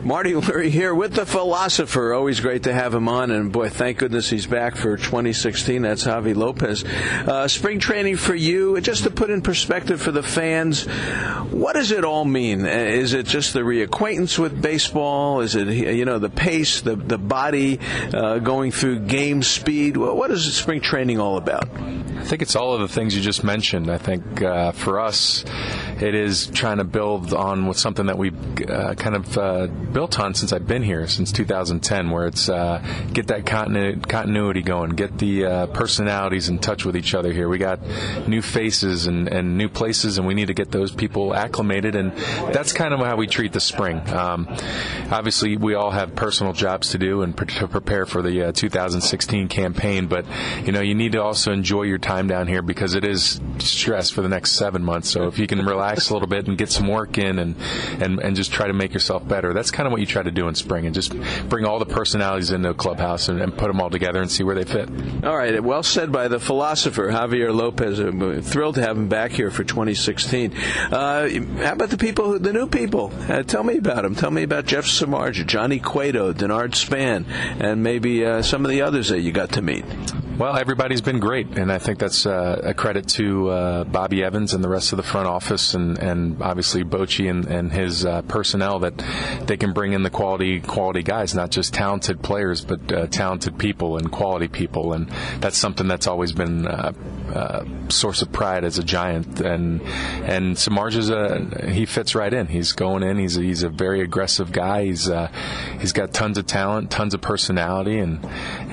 Marty Lurie here with the philosopher. Always great to have him on, and boy, thank goodness he's back for 2016. That's Javi Lopez. Spring training for you, just to put in perspective for the fans, what does it all mean? Is it just the reacquaintance with baseball? Is it, the pace, the body going through game speed? What is spring training all about? I think it's all of the things you just mentioned. I think for us, it is trying to build on with something that we've kind of built on since I've been here, since 2010, where it's get that continuity going, get the personalities in touch with each other here. We got new faces and new places, and we need to get those people acclimated, and that's kind of how we treat the spring. Obviously, we all have personal jobs to do and to prepare for the 2016 campaign, but you need to also enjoy your time down here because it is stress for the next 7 months. So if you can relax a little bit and get some work in and just try to make yourself better, that's kind of what you try to do in spring, and just bring all the personalities into a clubhouse and put them all together and see where they fit. All right, well said by the philosopher, Javier Lopez. I'm thrilled to have him back here for 2016. How about the new people? Tell me about them. Tell me about Jeff Samardzija, Johnny Cueto, Denard Span, and maybe some of the others that you got to meet. Well, everybody's been great, and I think that's a credit to Bobby Evans and the rest of the front office, and obviously Bochy and his personnel, that they can bring in the quality guys, not just talented players, but talented people and quality people, and that's something that's always been a source of pride as a Giant. And Samardzija, he fits right in. He's going in. He's a very aggressive guy. He's got tons of talent, tons of personality, and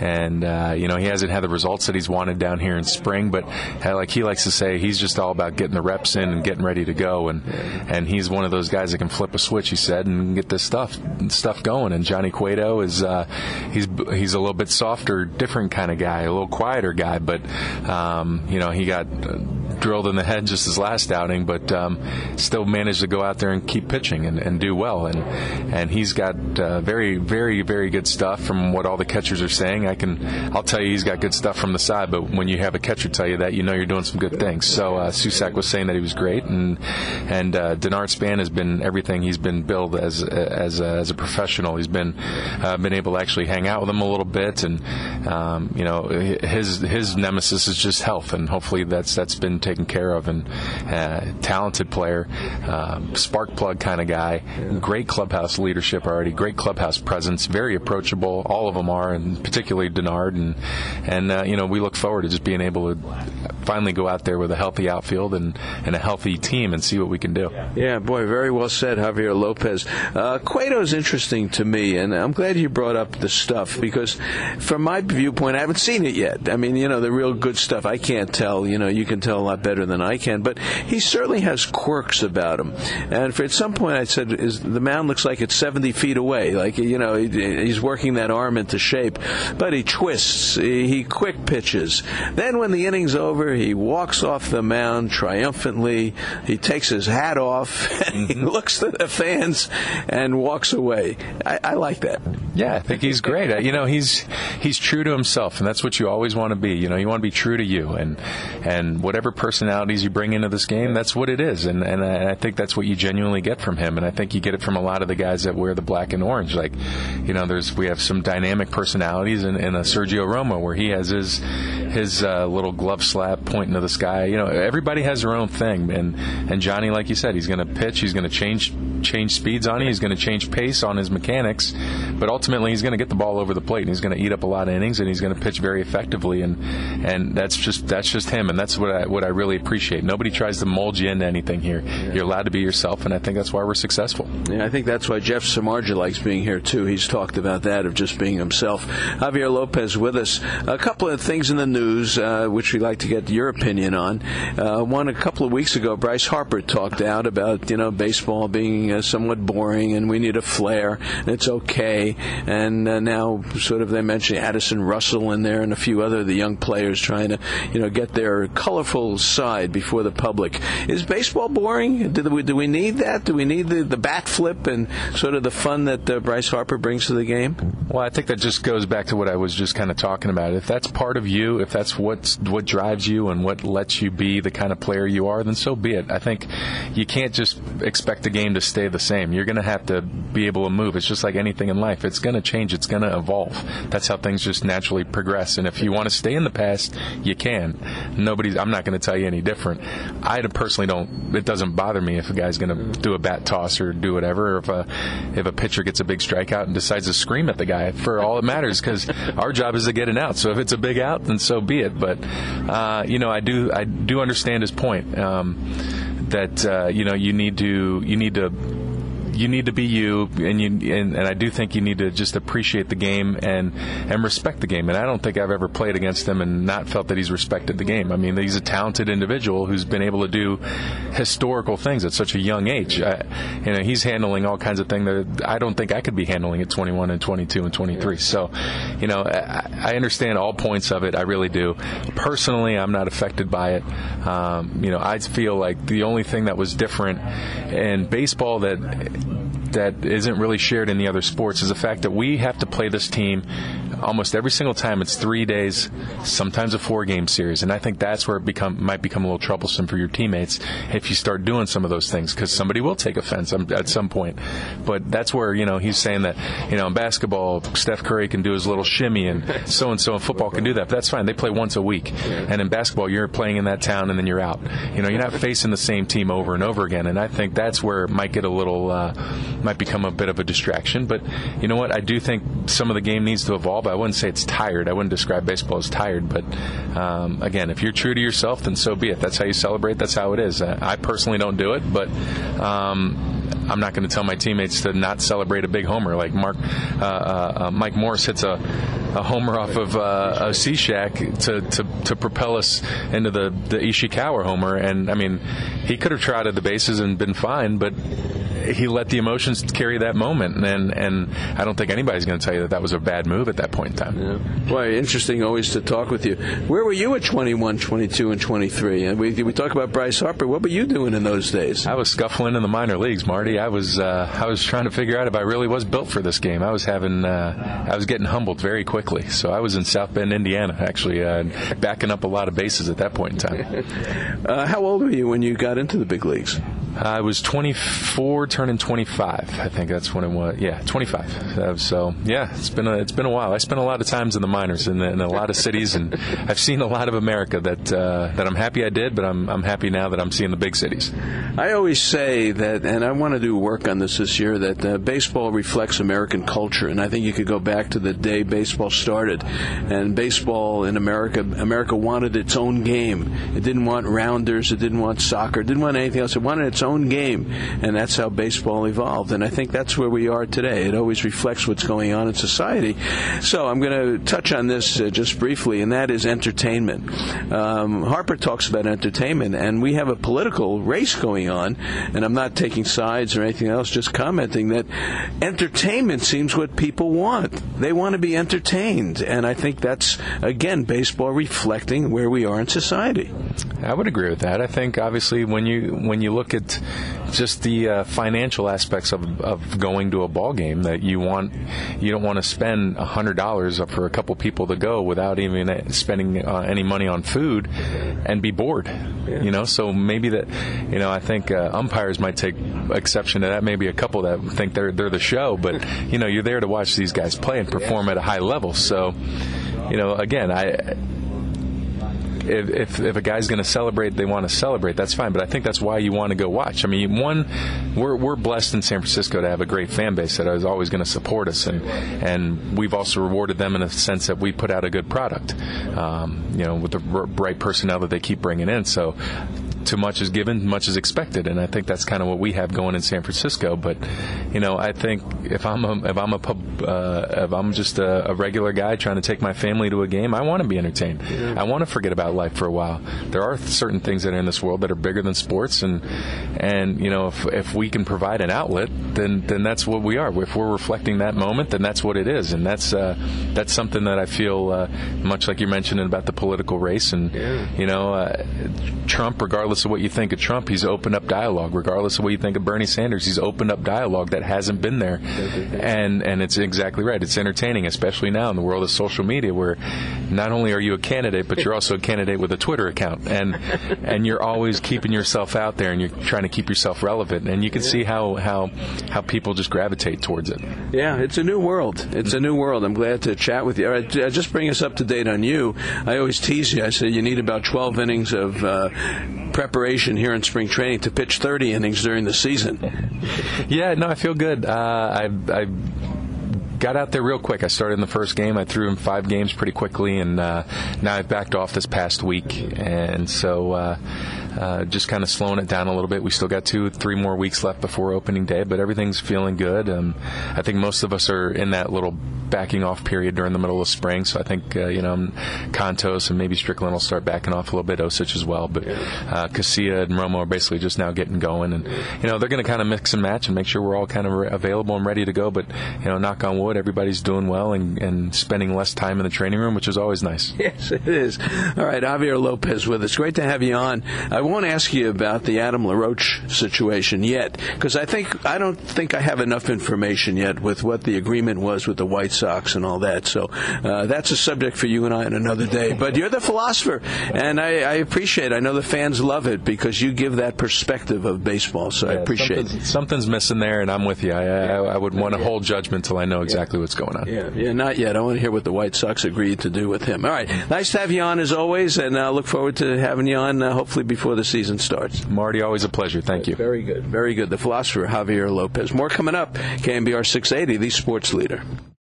he hasn't had the results that he's wanted down here in spring, but like he likes to say, he's just all about getting the reps in and getting ready to go, and he's one of those guys that can flip a switch, he said, and get this stuff going. And Johnny Cueto is he's a little bit softer, different kind of guy, a little quieter guy, but he got drilled in the head just his last outing, but still managed to go out there and keep pitching and do well, and he's got very, very, very good stuff from what all the catchers are saying. I'll tell you, he's got good stuff from the side, but when you have a catcher tell you that, you're doing some good things. So Susac was saying that he was great, and Denard Span has been everything. He's been billed as a professional. He's been able to actually hang out with him a little bit, and his nemesis is just health, and hopefully that's been taken care of. And talented player, spark plug kind of guy, great clubhouse leadership already, great clubhouse presence, very approachable. All of them are, and particularly Denard, and we look forward to just being able to finally go out there with a healthy outfield and a healthy team and see what we can do. Yeah, boy, very well said, Javier Lopez. Cueto's interesting to me, and I'm glad you brought up the stuff, because from my viewpoint, I haven't seen it yet. I mean, the real good stuff, I can't tell. You can tell a lot better than I can, but he certainly has quirks about him. And at some point I said, the mound looks like it's 70 feet away. Like, he's working that arm into shape, but he twists, he quick pitches. Then when the inning's over, he walks off the mound triumphantly. He takes his hat off, and he looks at the fans and walks away. I like that. Yeah, I think he's great. He's true to himself, and that's what you always want to be. You want to be true to you, and whatever personalities you bring into this game, that's what it is. And I think that's what you genuinely get from him. And I think you get it from a lot of the guys that wear the black and orange. Like, we have some dynamic personalities in a Sergio Romo, where he has his little glove slap pointing to the sky. Everybody has their own thing. And Johnny, like you said, he's going to pitch. He's going to change speeds on you. He's going to change pace on his mechanics. But ultimately, he's going to get the ball over the plate, and he's going to eat up a lot of innings, and he's going to pitch very effectively. And that's just him. And that's what I really appreciate. Nobody tries to mold you into anything here. Yeah. You're allowed to be yourself, and I think that's why we're successful. Yeah, I think that's why Jeff Samardzija likes being here, too. He's talked about that, of just being himself. Javier Lopez with us. A couple of things in the news, which we'd like to get your opinion on. One, a couple of weeks ago, Bryce Harper talked out about, baseball being somewhat boring, and we need a flair, and it's okay. And now sort of they mentioned Addison Russell in there and a few other the young players trying to, get their colorful side before the public. Is baseball boring? Do we need that? Do we need the bat flip and sort of the fun that Bryce Harper brings to the game? Well, I think that just goes back to what I was just kind of talking about. If that's part of you, if that's what drives you and what lets you be the kind of player you are, then so be it. I think you can't just expect the game to stay stay the same. You're going to have to be able to move. It's just like anything in life. It's going to change. It's going to evolve. That's how things just naturally progress. And if you want to stay in the past, you can. I'm not going to tell you any different. I personally don't. It doesn't bother me if a guy's going to do a bat toss or do whatever, or if a pitcher gets a big strikeout and decides to scream at the guy. For all it matters, because our job is to get an out. So if it's a big out, then so be it. But I do understand his point, that you need to be you, and I do think you need to just appreciate the game and respect the game. And I don't think I've ever played against him and not felt that he's respected the game. I mean, he's a talented individual who's been able to do historical things at such a young age. He's handling all kinds of things that I don't think I could be handling at 21 and 22 and 23. So, I understand all points of it. I really do. Personally, I'm not affected by it. I feel like the only thing that was different in baseball that isn't really shared in the other sports is the fact that we have to play this team almost every single time. It's 3 days, sometimes a 4-game series, and I think that's where it might become a little troublesome for your teammates if you start doing some of those things, because somebody will take offense at some point. But that's where he's saying that in basketball Steph Curry can do his little shimmy and so in football can do that. But that's fine. They play once a week, and in basketball you're playing in that town and then you're out. You're not facing the same team over and over again, and I think that's where it might get a little might become a bit of a distraction. But you know what? I do think some of the game needs to evolve. I wouldn't say it's tired. I wouldn't describe baseball as tired. But, again, if you're true to yourself, then so be it. That's how you celebrate. That's how it is. I personally don't do it, but I'm not going to tell my teammates to not celebrate a big homer. Like Mike Morse hits a homer off of a Cishak to propel us into the Ishikawa homer. And, I mean, he could have trotted the bases and been fine, but he let the emotions carry that moment, and I don't think anybody's going to tell you that was a bad move at that point in time. Yeah. Boy, interesting always to talk with you. Where were you at 21, 22, and 23? And we talk about Bryce Harper. What were you doing in those days? I was scuffling in the minor leagues, Marty. I was trying to figure out if I really was built for this game. I was getting humbled very quickly. So I was in South Bend, Indiana, actually, backing up a lot of bases at that point in time. How old were you when you got into the big leagues? I was 24, turning 25. I think that's when it was. Yeah, 25. So yeah, it's been a while. I spent a lot of times in the minors in a lot of cities, and I've seen a lot of America that I'm happy I did. But I'm happy now that I'm seeing the big cities. I always say that, and I want to do work on this year, that baseball reflects American culture, and I think you could go back to the day baseball started, and baseball in America wanted its own game. It didn't want rounders. It didn't want soccer. It didn't want anything else. It wanted its own game, and that's how baseball evolved. And I think that's where we are today. It always reflects what's going on in society. So I'm going to touch on this just briefly, and that is entertainment. Harper talks about entertainment, and we have a political race going on, and I'm not taking sides or anything else, just commenting that entertainment seems what people want. They want to be entertained, and I think that's, again, baseball reflecting where we are in society. I would agree with that. I think, obviously, when you look at just the financial aspects of going to a ball game, that you don't want to spend $100 for a couple people to go without even spending any money on food and be bored. Yeah. So maybe that, I think umpires might take exception to that. Maybe a couple that think they're the show, but you're there to watch these guys play and perform at a high level. So, again, If a guy's going to celebrate, they want to celebrate. That's fine, but I think that's why you want to go watch. I mean, we're blessed in San Francisco to have a great fan base that is always going to support us, and we've also rewarded them in a sense that we put out a good product, with the right personnel that they keep bringing in. So, too much is given, much is expected, and I think that's kind of what we have going in San Francisco. But I think if I'm just a regular guy trying to take my family to a game, I want to be entertained. Yeah. I want to forget about life for a while. There are certain things that are in this world that are bigger than sports, and if we can provide an outlet, then that's what we are. If we're reflecting that moment, then that's what it is, and that's something that I feel much like you're mentioning about the political race, and Trump, regardless regardless of what you think of Trump, he's opened up dialogue. Regardless of what you think of Bernie Sanders, he's opened up dialogue that hasn't been there. And it's exactly right. It's entertaining, especially now in the world of social media, where not only are you a candidate, but you're also a candidate with a Twitter account, and you're always keeping yourself out there, and you're trying to keep yourself relevant, and you can see how people just gravitate towards it. Yeah, it's a new world. It's a new world. I'm glad to chat with you. All right, just bring us up to date on you. I always tease you. I say you need about 12 innings of preparation here in spring training to pitch 30 innings during the season. Yeah, no, I feel good. I got out there real quick. I started in the first game. I threw in 5 games pretty quickly, and now I've backed off this past week. And so just kind of slowing it down a little bit. We still got 2-3 more weeks left before opening day, but everything's feeling good. I think most of us are in that little backing off period during the middle of spring, so I think Contos and maybe Strickland will start backing off a little bit, Osich as well, but Casilla and Romo are basically just now getting going, and they're going to kind of mix and match and make sure we're all kind of available and ready to go, but knock on wood, everybody's doing well and spending less time in the training room, which is always nice. Yes, it is. All right, Javier Lopez with us. Great to have you on. I won't ask you about the Adam LaRoche situation yet, because I don't think I have enough information yet with what the agreement was with the White Sox and all that. So that's a subject for you and I on another day. But you're the philosopher, and I appreciate it. I know the fans love it because you give that perspective of baseball, so I appreciate it. Something's missing there, and I'm with you. I would want to hold judgment until I know exactly what's going on. Yeah, not yet. I want to hear what the White Sox agreed to do with him. All right, nice to have you on as always, and I look forward to having you on hopefully before the season starts. Marty, always a pleasure. Thank you. Very good. Very good. The philosopher, Javier Lopez. More coming up. KMBR 680, the sports leader.